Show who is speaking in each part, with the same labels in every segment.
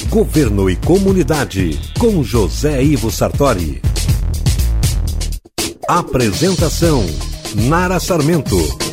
Speaker 1: Governo e Comunidade, com José Ivo Sartori. Apresentação, Nara Sarmento.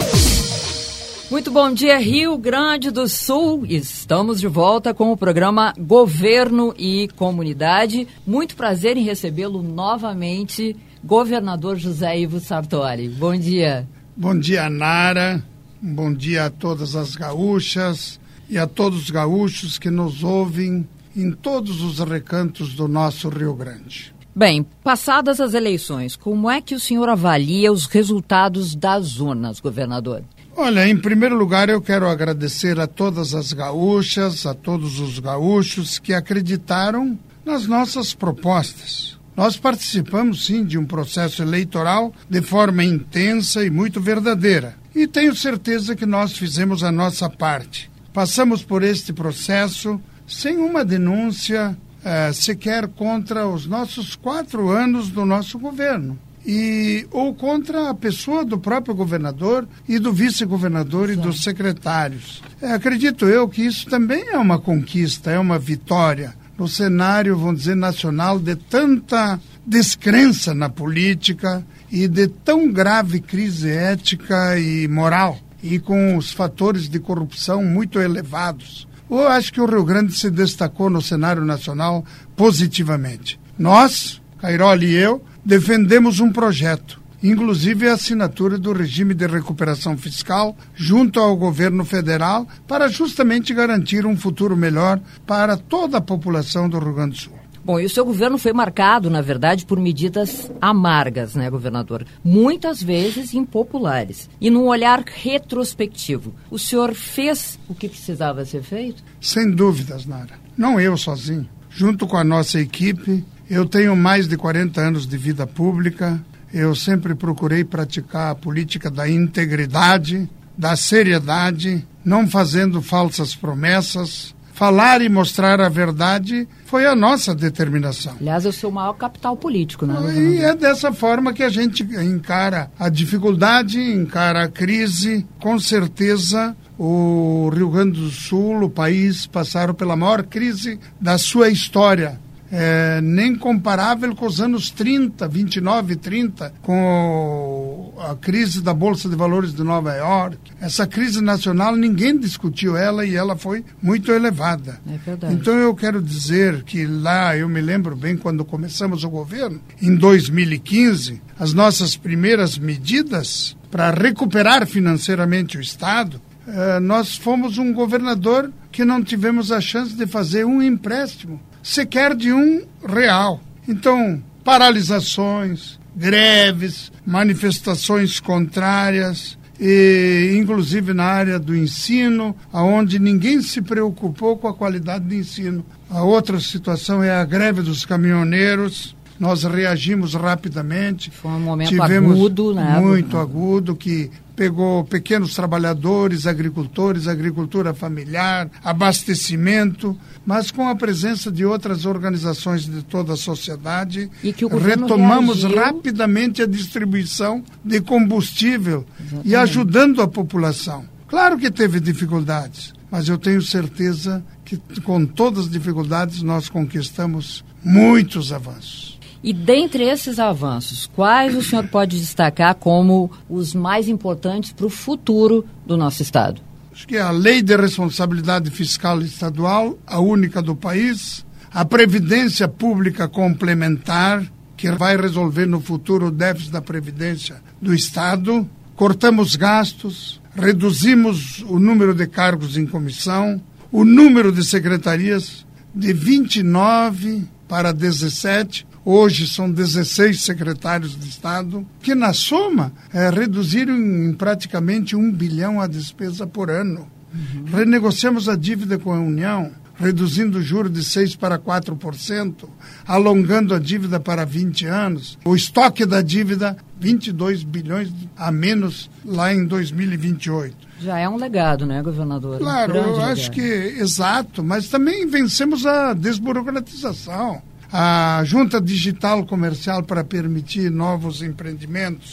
Speaker 2: Muito bom dia, Rio Grande do Sul. Estamos de volta com o programa Governo e Comunidade. Muito prazer em recebê-lo novamente, governador José Ivo Sartori. Bom dia.
Speaker 3: Bom dia, Nara. Bom dia a todas as gaúchas e a todos os gaúchos que nos ouvem em todos os recantos do nosso Rio Grande.
Speaker 2: Bem, passadas as eleições, como é que o senhor avalia os resultados das urnas, governador?
Speaker 3: Olha, em primeiro lugar eu quero agradecer a todas as gaúchas, a todos os gaúchos que acreditaram nas nossas propostas. Nós participamos, sim, de um processo eleitoral de forma intensa e muito verdadeira. E tenho certeza que nós fizemos a nossa parte. Passamos por este processo sem uma denúncia sequer contra os nossos 4 anos do nosso governo. Ou contra a pessoa do próprio governador e do vice-governador e dos secretários. Acredito eu que isso também é uma conquista, é uma vitória no cenário, vamos dizer, nacional de tanta descrença na política e de tão grave crise ética e moral e com os fatores de corrupção muito elevados. Eu acho que o Rio Grande se destacou no cenário nacional positivamente. Nós, Cairoli e eu, defendemos um projeto, inclusive a assinatura do regime de recuperação fiscal junto ao governo federal para justamente garantir um futuro melhor para toda a população do Rio Grande do Sul.
Speaker 2: Bom, e o seu governo foi marcado, na verdade, por medidas amargas, né, governador? Muitas vezes impopulares. E num olhar retrospectivo, o senhor fez o que precisava ser feito?
Speaker 3: Sem dúvidas, Nara. Não eu sozinho. Junto com a nossa equipe, eu tenho mais de 40 anos de vida pública. Eu sempre procurei praticar a política da integridade, da seriedade, não fazendo falsas promessas. Falar e mostrar a verdade foi a nossa determinação.
Speaker 2: Aliás, é o seu maior capital político, né?
Speaker 3: E é dessa forma que a gente encara a dificuldade, encara a crise. Com certeza, o Rio Grande do Sul, o país, passaram pela maior crise da sua história. Nem comparável com os anos 30, 29 e 30, com a crise da Bolsa de Valores de Nova York. Essa crise nacional, ninguém discutiu ela e ela foi muito elevada.
Speaker 2: É verdade.
Speaker 3: Então eu quero dizer que lá, eu me lembro bem quando começamos o governo, em 2015, as nossas primeiras medidas para recuperar financeiramente o Estado, nós fomos um governador que não tivemos a chance de fazer um empréstimo, sequer de R$1. Então, paralisações, greves, manifestações contrárias, e inclusive na área do ensino, onde ninguém se preocupou com a qualidade de ensino. A outra situação é a greve dos caminhoneiros. Nós reagimos rapidamente.
Speaker 2: Foi um momento agudo, né?
Speaker 3: Muito agudo, que pegou pequenos trabalhadores, agricultores, agricultura familiar, abastecimento, mas com a presença de outras organizações de toda a sociedade,
Speaker 2: e que o
Speaker 3: retomamos
Speaker 2: reagiu
Speaker 3: rapidamente a distribuição de combustível. Exatamente. E ajudando a população. Claro que teve dificuldades, mas eu tenho certeza que com todas as dificuldades nós conquistamos muitos avanços.
Speaker 2: E dentre esses avanços, quais o senhor pode destacar como os mais importantes para o futuro do nosso Estado?
Speaker 3: Acho que a Lei de Responsabilidade Fiscal Estadual, a única do país, a Previdência Pública Complementar, que vai resolver no futuro o déficit da Previdência do Estado, cortamos gastos, reduzimos o número de cargos em comissão, o número de secretarias de 29 para 17, hoje são 16 secretários de Estado, que na soma reduziram em praticamente 1 bilhão a despesa por ano. Renegociamos a dívida com a União, reduzindo o juro de 6% para 4%, alongando a dívida para 20 anos. O estoque da dívida, 22 bilhões a menos lá em 2028.
Speaker 2: Já é um legado, né, governador?
Speaker 3: Claro, eu acho que exato, mas também vencemos a desburocratização. A Junta Digital Comercial para permitir novos empreendimentos,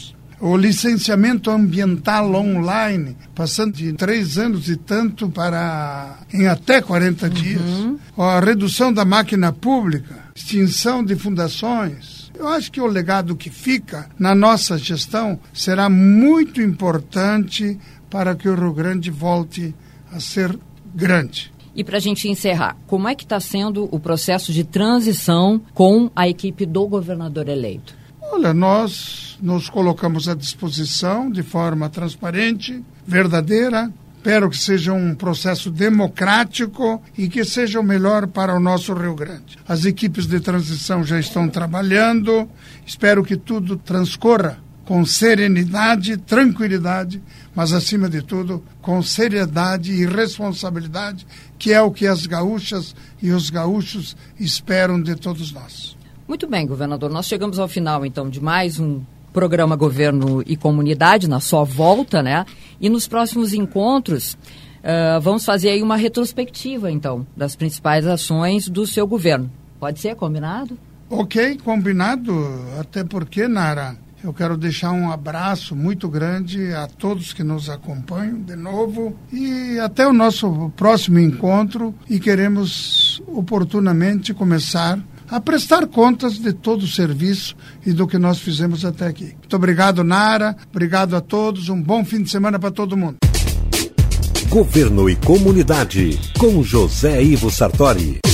Speaker 3: o licenciamento ambiental online, passando de 3 anos e tanto para em até 40 dias, a redução da máquina pública, extinção de fundações. Eu acho que o legado que fica na nossa gestão será muito importante para que o Rio Grande volte a ser grande.
Speaker 2: E para a gente encerrar, como é que está sendo o processo de transição com a equipe do governador eleito?
Speaker 3: Olha, nós nos colocamos à disposição de forma transparente, verdadeira. Espero que seja um processo democrático e que seja o melhor para o nosso Rio Grande. As equipes de transição já estão trabalhando. Espero que tudo transcorra com serenidade, tranquilidade, mas, acima de tudo, com seriedade e responsabilidade, que é o que as gaúchas e os gaúchos esperam de todos nós.
Speaker 2: Muito bem, governador. Nós chegamos ao final, então, de mais um programa Governo e Comunidade, na sua volta, né? E nos próximos encontros, vamos fazer aí uma retrospectiva, então, das principais ações do seu governo. Pode ser? Combinado?
Speaker 3: Ok, combinado. Até porque, Nara, eu quero deixar um abraço muito grande a todos que nos acompanham de novo e até o nosso próximo encontro, e queremos oportunamente começar a prestar contas de todo o serviço e do que nós fizemos até aqui. Muito obrigado, Nara. Obrigado a todos. Um bom fim de semana para todo mundo.
Speaker 1: Governo e Comunidade, com José Ivo Sartori.